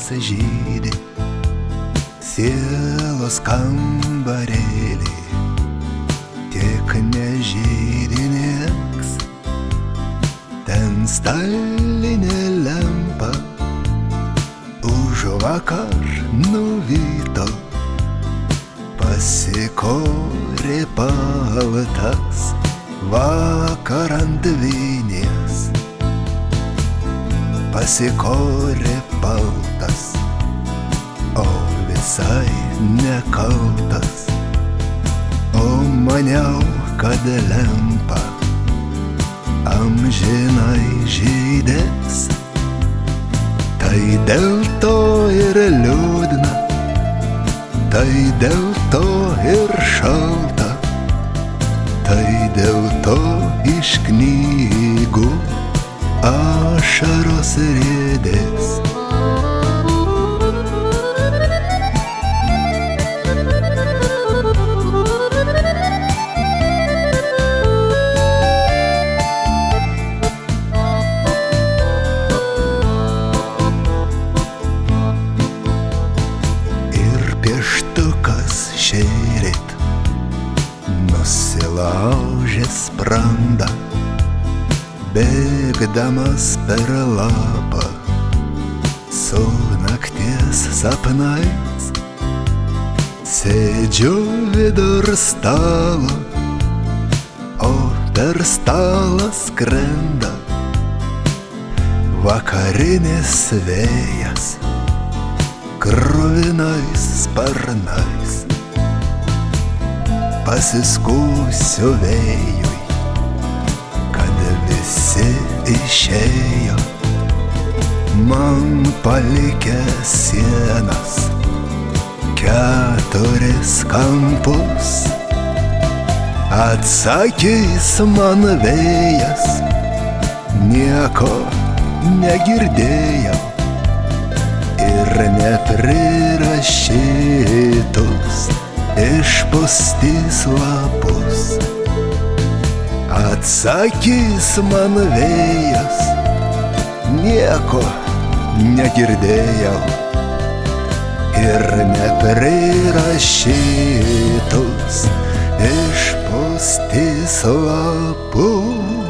žydi, sielos kambarėlį, tik nežydi nieks. Ten stalinė lempa už vakar nuvyto, pasikorė paltas vakar ant vinies. Pasikorė paltas, o visai nekaltas, o maniau, kad lempa amžinai žydės. Tai dėl to ir liūdna, tai dėl to ir šalta, tai dėl to iš knygų ašaros riedės. Pieštukas šįryt nusilaužė sprandą, bėgdamas per lapą su nakties sapnais. Sėdžiu vidur stalo, o per stalą skrenda vakarinis vėjas kruvinais sparnais. Pasiskųsiu vėjui, kad visi išėjo, man palikę sienas 4 kampus. Atsakys man vėjas, nieko negirdėjau, ir neprirašytus išpustys lapus. Atsakys man vėjas, nieko negirdėjau, ir neprirašytus išpustys lapus.